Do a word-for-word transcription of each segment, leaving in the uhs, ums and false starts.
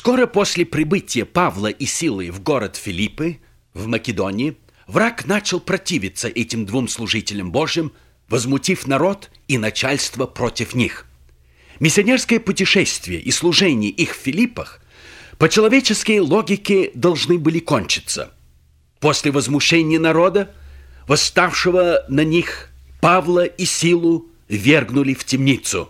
Скоро после прибытия Павла и Силы в город Филиппы, в Македонии, враг начал противиться этим двум служителям Божьим, возмутив народ и начальство против них. Миссионерское путешествие и служение их в Филиппах по человеческой логике должны были кончиться. После возмущения народа, восставшего на них, Павла и Силу вергнули в темницу.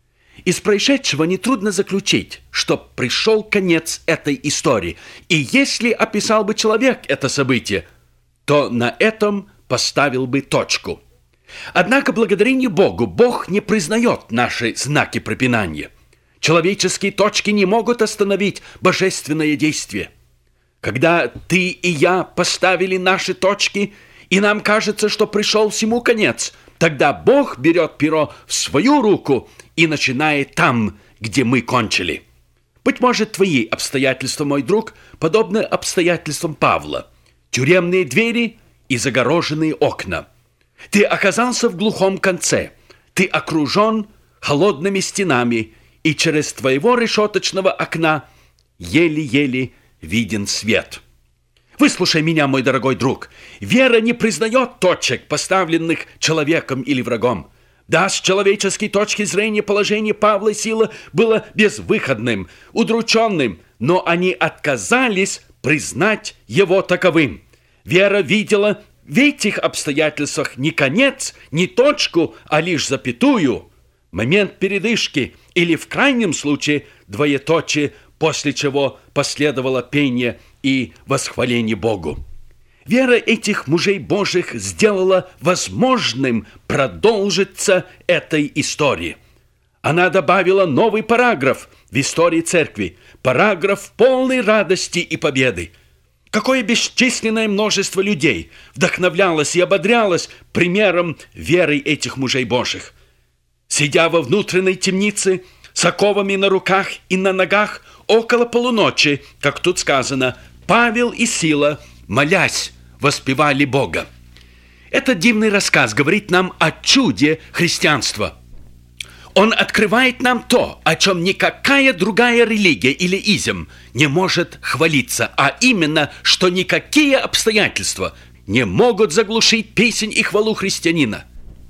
Из происшедшего нетрудно заключить, что пришел конец этой истории. И если описал бы человек это событие, то на этом поставил бы точку. Однако, благодарение Богу, Бог не признает наши знаки препинания. Человеческие точки не могут остановить божественное действие. Когда ты и я поставили наши точки, и нам кажется, что пришел всему конец, тогда Бог берет перо в свою руку и начинает там, где мы кончили. Быть может, твои обстоятельства, мой друг, подобны обстоятельствам Павла. Тюремные двери и загороженные окна. Ты оказался в глухом конце. Ты окружен холодными стенами, и через твоего решеточного окна еле-еле виден свет. Выслушай меня, мой дорогой друг. Вера не признает точек, поставленных человеком или врагом. Да, с человеческой точки зрения положение Павла и Силы было безвыходным, удрученным, но они отказались признать его таковым. Вера видела в этих обстоятельствах не конец, не точку, а лишь запятую, момент передышки или, в крайнем случае, двоеточие, после чего последовало пение и восхваление Богу. Вера этих мужей Божьих сделала возможным продолжиться этой истории. Она добавила новый параграф в истории церкви, параграф полной радости и победы. Какое бесчисленное множество людей вдохновлялось и ободрялось примером веры этих мужей Божьих. Сидя во внутренней темнице, с оковами на руках и на ногах, около полуночи, как тут сказано, Павел и Сила, молясь, воспевали Бога. Этот дивный рассказ говорит нам о чуде христианства. Он открывает нам то, о чем никакая другая религия или изм не может хвалиться, а именно, что никакие обстоятельства не могут заглушить песнь и хвалу христианина.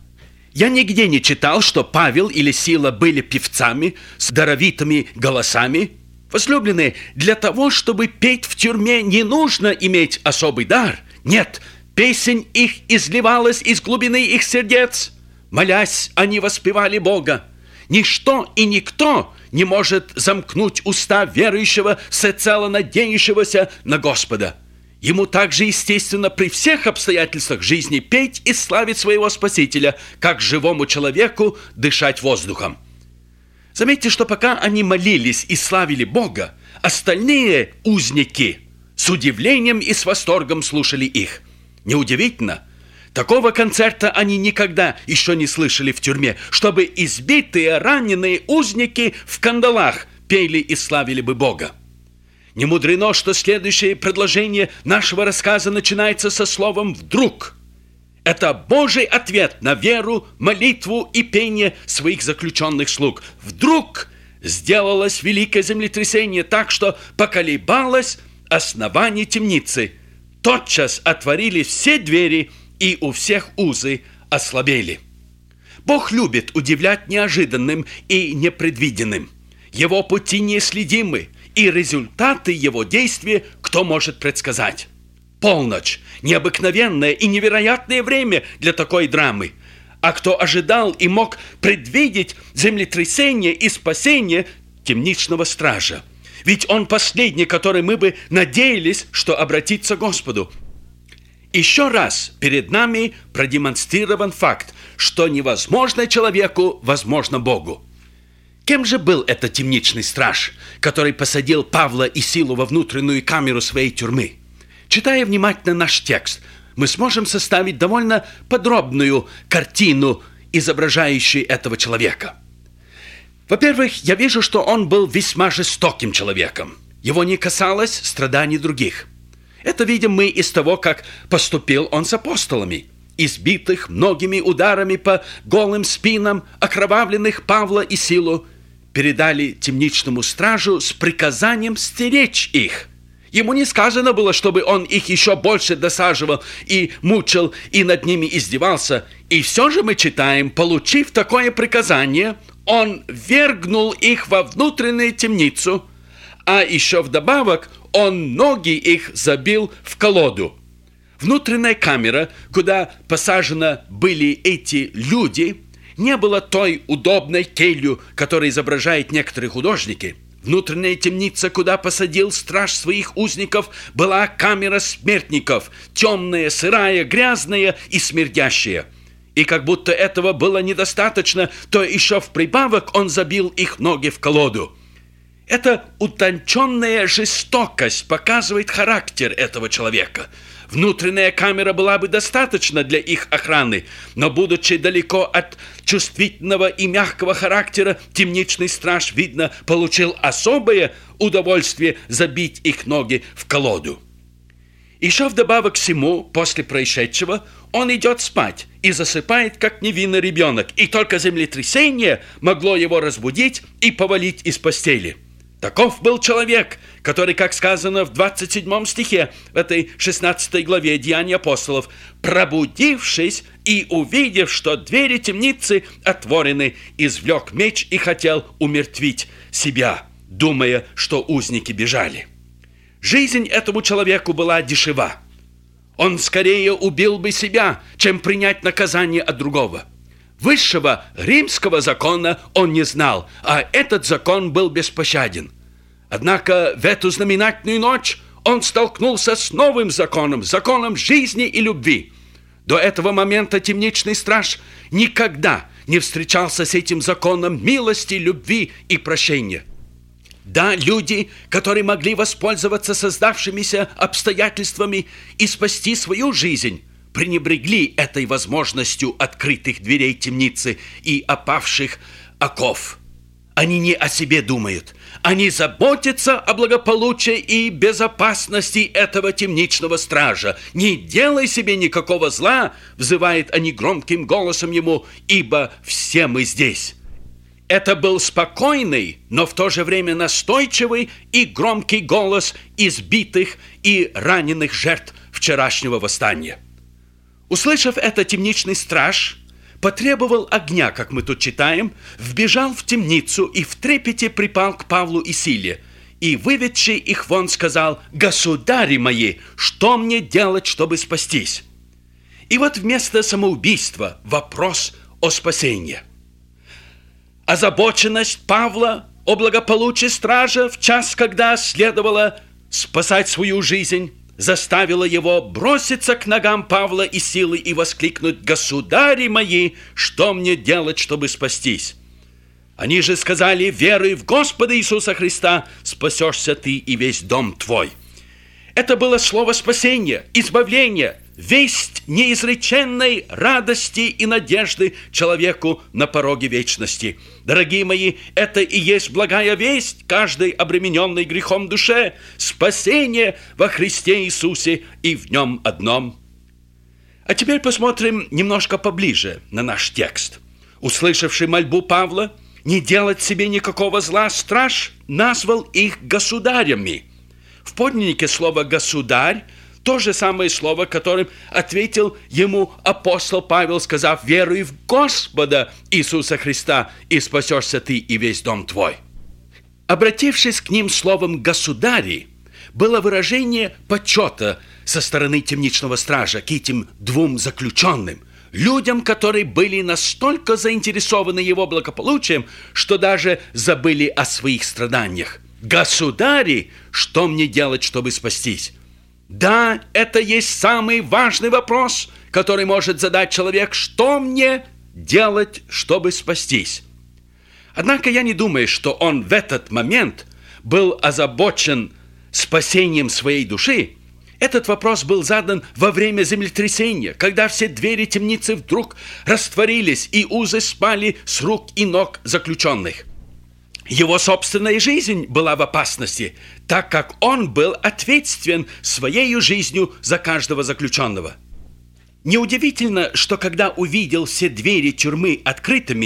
Я нигде не читал, что Павел или Сила были певцами с даровитыми голосами. Возлюбленные, для того, чтобы петь в тюрьме, не нужно иметь особый дар. Нет, песнь их изливалась из глубины их сердец. Молясь, они воспевали Бога. Ничто и никто не может замкнуть уста верующего, всецело надеющегося на Господа. Ему также естественно при всех обстоятельствах жизни петь и славить своего Спасителя, как живому человеку дышать воздухом. Заметьте, что пока они молились и славили Бога, остальные узники с удивлением и с восторгом слушали их. Неудивительно, такого концерта они никогда еще не слышали в тюрьме, чтобы избитые, раненые узники в кандалах пели и славили бы Бога. Не мудрено, что следующее предложение нашего рассказа начинается со словом «вдруг». Это Божий ответ на веру, молитву и пение своих заключенных слуг. Вдруг сделалось великое землетрясение так, что поколебалось основание темницы. Тотчас отворились все двери, и у всех узы ослабели. Бог любит удивлять неожиданным и непредвиденным. Его пути неследимы, и результаты его действия кто может предсказать? Полночь – необыкновенное и невероятное время для такой драмы. А кто ожидал и мог предвидеть землетрясение и спасение темничного стража? Ведь он последний, который мы бы надеялись, что обратится к Господу. Еще раз перед нами продемонстрирован факт, что невозможно человеку, возможно Богу. Кем же был этот темничный страж, который посадил Павла и Силу во внутреннюю камеру своей тюрьмы? Читая внимательно наш текст, мы сможем составить довольно подробную картину, изображающую этого человека. Во-первых, я вижу, что он был весьма жестоким человеком. Его не касалось страданий других. Это видим мы из того, как поступил он с апостолами, избитых многими ударами по голым спинам, окровавленных Павла и Силу. передали темничному стражу с приказанием стеречь их. Ему не сказано было, чтобы он их еще больше досаживал и мучил, и над ними издевался. И все же мы читаем, получив такое приказание, он вергнул их во внутреннюю темницу, а еще вдобавок он ноги их забил в колоду. Внутренняя камера, куда посажены были эти люди, не было той удобной келью, которую изображают некоторые художники. Внутренняя темница, куда посадил страж своих узников, была камера смертников, темная, сырая, грязная и смердящая. И как будто этого было недостаточно, то еще в прибавок он забил их ноги в колоду. Эта утонченная жестокость показывает характер этого человека. Внутренняя камера была бы достаточна для их охраны, но, будучи далеко от чувствительного и мягкого характера, темничный страж, видно, получил особое удовольствие забить их ноги в колоду. Еще вдобавок к всему, после происшедшего, он идет спать и засыпает, как невинный ребенок, и только землетрясение могло его разбудить и повалить из постели. Таков был человек, который, как сказано в двадцать седьмом стихе в этой шестнадцатой главе Деяний апостолов, пробудившись и увидев, что двери темницы отворены, извлек меч и хотел умертвить себя, думая, что узники бежали. Жизнь этому человеку была дешева. Он скорее убил бы себя, чем принять наказание от другого. Высшего римского закона он не знал, а этот закон был беспощаден. Однако в эту знаменательную ночь он столкнулся с новым законом, законом жизни и любви. До этого момента темничный страж никогда не встречался с этим законом милости, любви и прощения. Да, люди, которые могли воспользоваться создавшимися обстоятельствами и спасти свою жизнь, пренебрегли этой возможностью открытых дверей темницы и опавших оков. Они не о себе думают. Они заботятся о благополучии и безопасности этого темничного стража. «Не делай себе никакого зла», взывают они громким голосом ему, «ибо все мы здесь». Это был спокойный, но в то же время настойчивый и громкий голос избитых и раненых жертв вчерашнего восстания. Услышав это, темничный страж потребовал огня, как мы тут читаем, вбежал в темницу и в трепете припал к Павлу и Силе, и, выведший их вон, сказал: «Государи мои, что мне делать, чтобы спастись?» И вот вместо самоубийства вопрос о спасении. Озабоченность Павла о благополучии стража в час, когда следовало спасать свою жизнь, заставила его броситься к ногам Павла и Силы и воскликнуть: «Государи мои, что мне делать, чтобы спастись?» Они же сказали: «Веруй в Господа Иисуса Христа, спасешься ты и весь дом твой». Это было слово спасения, избавления, весть неизреченной радости и надежды человеку на пороге вечности. Дорогие мои, это и есть благая весть каждой обремененной грехом душе, спасение во Христе Иисусе и в Нем одном. А теперь посмотрим немножко поближе на наш текст. Услышавший мольбу Павла не делать себе никакого зла, страж назвал их государями. В подлиннике слово «государь» то же самое слово, которым ответил ему апостол Павел, сказав: «Веруй в Господа Иисуса Христа, и спасешься ты и весь дом твой». Обратившись к ним словом «государи», было выражение почета со стороны темничного стража к этим двум заключенным, людям, которые были настолько заинтересованы его благополучием, что даже забыли о своих страданиях. «Государи, что мне делать, чтобы спастись?» Да, это есть самый важный вопрос, который может задать человек: что мне делать, чтобы спастись? Однако я не думаю, что он в этот момент был озабочен спасением своей души. Этот вопрос был задан во время землетрясения, когда все двери темницы вдруг растворились и узы спали с рук и ног заключенных. Его собственная жизнь была в опасности, так как он был ответственен своей жизнью за каждого заключенного. Неудивительно, что когда увидел все двери тюрьмы открытыми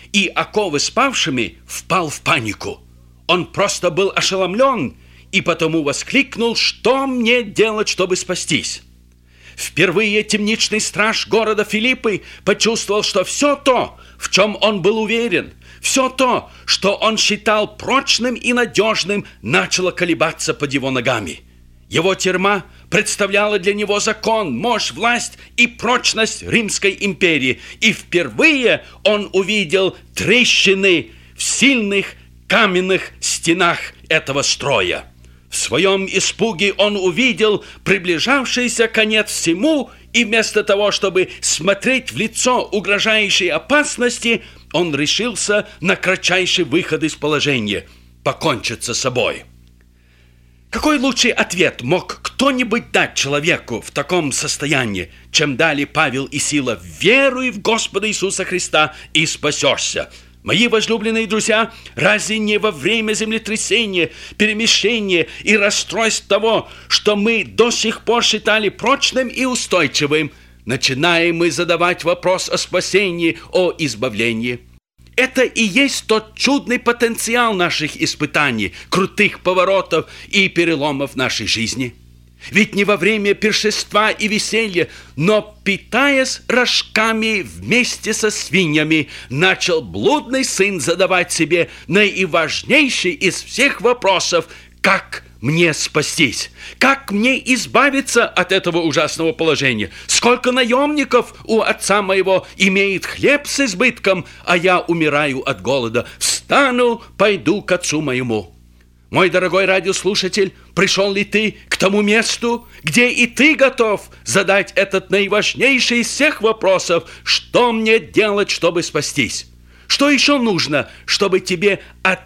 и оковы спавшими, впал в панику. Он просто был ошеломлен и потому воскликнул: «Что мне делать, чтобы спастись?» Впервые темничный страж города Филиппы почувствовал, что все то, в чем он был уверен, все то, что он считал прочным и надежным, начало колебаться под его ногами. Его тюрьма представляла для него закон, мощь, власть и прочность Римской империи. И впервые он увидел трещины в сильных каменных стенах этого строя. В своем испуге он увидел приближавшийся конец всему, и вместо того, чтобы смотреть в лицо угрожающей опасности, он решился на кратчайший выход из положения – покончить с собой. Какой лучший ответ мог кто-нибудь дать человеку в таком состоянии, чем дали Павел и Сила: «Веруй в Господа Иисуса Христа и спасешься». Мои возлюбленные друзья, разве не во время землетрясения, перемещения и расстройств того, что мы до сих пор считали прочным и устойчивым, начинаем мы задавать вопрос о спасении, о избавлении? Это и есть тот чудный потенциал наших испытаний, крутых поворотов и переломов нашей жизни. Ведь не во время пиршества и веселья, но, питаясь рожками вместе со свиньями, начал блудный сын задавать себе наиважнейший из всех вопросов: «Как мне спастись? Как мне избавиться от этого ужасного положения? Сколько наемников у отца моего имеет хлеб с избытком, а я умираю от голода? Встану, пойду к отцу моему». Мой дорогой радиослушатель, пришел ли ты к тому месту, где и ты готов задать этот наиважнейший из всех вопросов: «Что мне делать, чтобы спастись?» Что еще нужно, чтобы тебе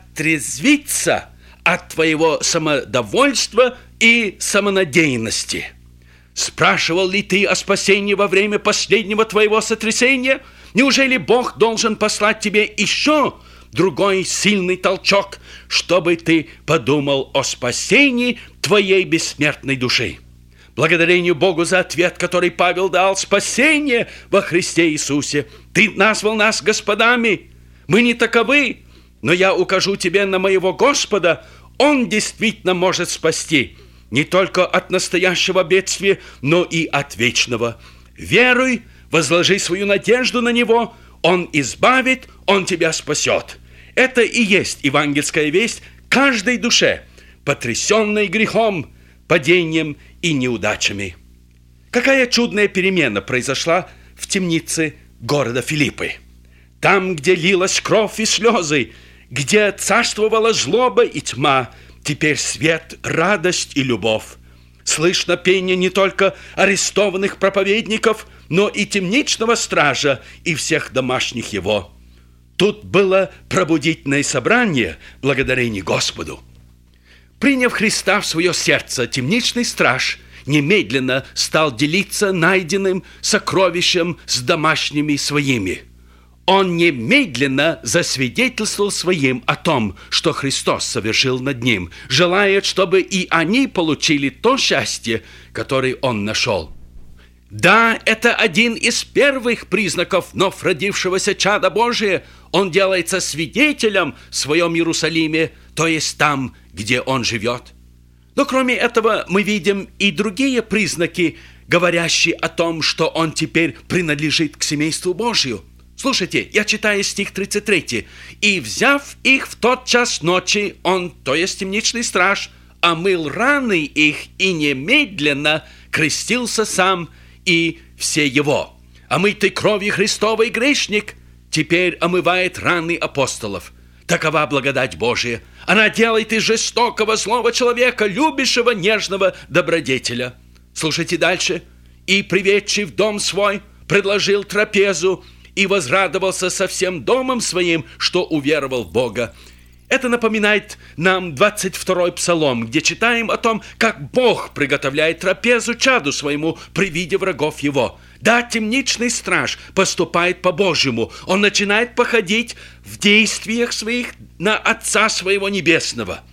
отрезвиться от твоего самодовольства и самонадеянности? Спрашивал ли ты о спасении во время последнего твоего сотрясения? Неужели Бог должен послать тебе еще другой сильный толчок, чтобы ты подумал о спасении твоей бессмертной души? Благодарению Богу за ответ, который Павел дал: спасение во Христе Иисусе. Ты назвал нас господами. Мы не таковы, но я укажу тебе на моего Господа. Он действительно может спасти не только от настоящего бедствия, но и от вечного. Веруй, возложи свою надежду на Него. Он избавит, Он тебя спасет. Это и есть евангельская весть каждой душе, потрясенной грехом, падением и неудачами. Какая чудная перемена произошла в темнице города Филиппы. Там, где лилась кровь и слезы, где царствовала злоба и тьма, теперь свет, радость и любовь. Слышно пение не только арестованных проповедников, но и темничного стража и всех домашних его. Тут было пробудительное собрание, благодарение Господу. Приняв Христа в свое сердце, темничный страж немедленно стал делиться найденным сокровищем с домашними своими. Он немедленно засвидетельствовал своим о том, что Христос совершил над ним, желая, чтобы и они получили то счастье, которое он нашел. Да, это один из первых признаков вновь родившегося чада Божия. Он делается свидетелем в своем Иерусалиме, то есть там, где он живет. Но кроме этого мы видим и другие признаки, говорящие о том, что он теперь принадлежит к семейству Божию. Слушайте, я читаю стих тридцать три. «И, взяв их в тот час ночи, он, то есть темничный страж, омыл раны их и немедленно крестился сам и все его. Омытый кровью Христовой грешник теперь омывает раны апостолов. Такова благодать Божия. Она делает из жестокого злого человека любящего нежного добродетеля». Слушайте дальше. «И, приведший в дом свой, предложил трапезу и возрадовался со всем домом своим, что уверовал в Бога». Это напоминает нам двадцать второй псалом, где читаем о том, как Бог приготовляет трапезу чаду своему при виде врагов его. Да, темничный страж поступает по-божьему. Он начинает походить в действиях своих на Отца своего Небесного.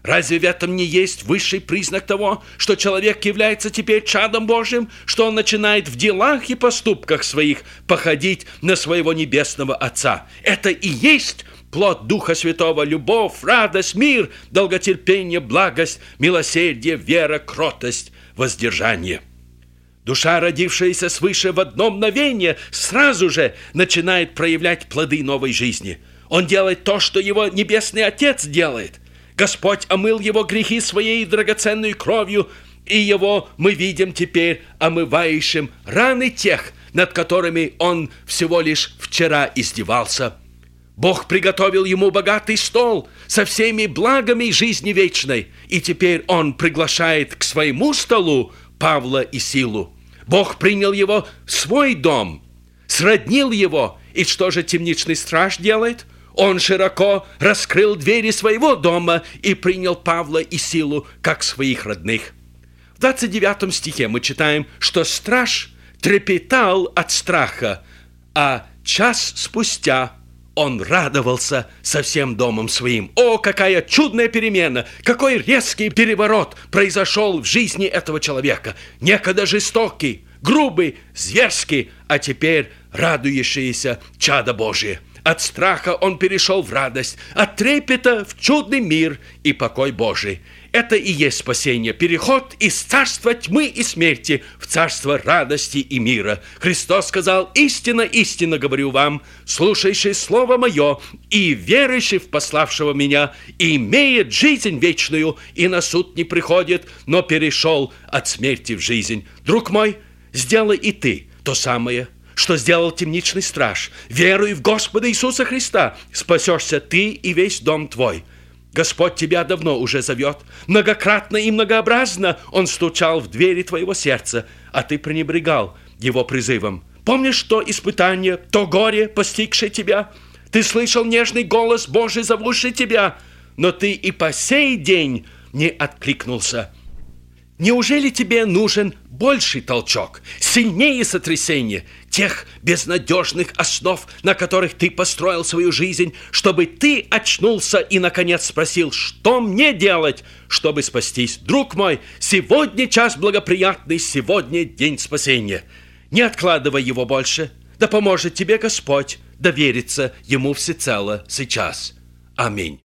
Разве в этом не есть высший признак того, что человек является теперь чадом Божьим, что он начинает в делах и поступках своих походить на своего небесного Отца? Это и есть плод Духа Святого: любовь, радость, мир, долготерпение, благость, милосердие, вера, кротость, воздержание. Душа, родившаяся свыше в одно мгновение, сразу же начинает проявлять плоды новой жизни. Он делает то, что его Небесный Отец делает. Господь омыл его грехи своей драгоценной кровью, и его мы видим теперь омывающим раны тех, над которыми он всего лишь вчера издевался. Бог приготовил ему богатый стол со всеми благами жизни вечной, и теперь он приглашает к своему столу Павла и Силу. Бог принял его в свой дом, сроднил его, и что же темничный страж делает? Он широко раскрыл двери своего дома и принял Павла и Силу как своих родных. В двадцать девятом стихе мы читаем, что страж трепетал от страха, а час спустя он радовался со всем домом своим. О, какая чудная перемена! Какой резкий переворот произошел в жизни этого человека! Некогда жестокий, грубый, зверский, а теперь радующийся чадо Божие. От страха он перешел в радость, от трепета в чудный мир и покой Божий. Это и есть спасение, переход из царства тьмы и смерти в царство радости и мира. Христос сказал: «Истинно, истинно говорю вам, слушающий слово мое и верующий в пославшего меня, имеет жизнь вечную, и на суд не приходит, но перешел от смерти в жизнь». Друг мой, сделай и ты то самое, что сделал темничный страж. Веруй в Господа Иисуса Христа, спасешься ты и весь дом твой. Господь тебя давно уже зовет. Многократно и многообразно Он стучал в двери твоего сердца, а ты пренебрегал Его призывом. Помнишь то испытание, то горе, постигшее тебя? Ты слышал нежный голос Божий, зовущий тебя, но ты и по сей день не откликнулся. Неужели тебе нужен больший толчок, сильнее сотрясение тех безнадежных основ, на которых ты построил свою жизнь, чтобы ты очнулся и, наконец, спросил: что мне делать, чтобы спастись? Друг мой, сегодня час благоприятный, сегодня день спасения. Не откладывай его больше, да поможет тебе Господь довериться Ему всецело сейчас. Аминь.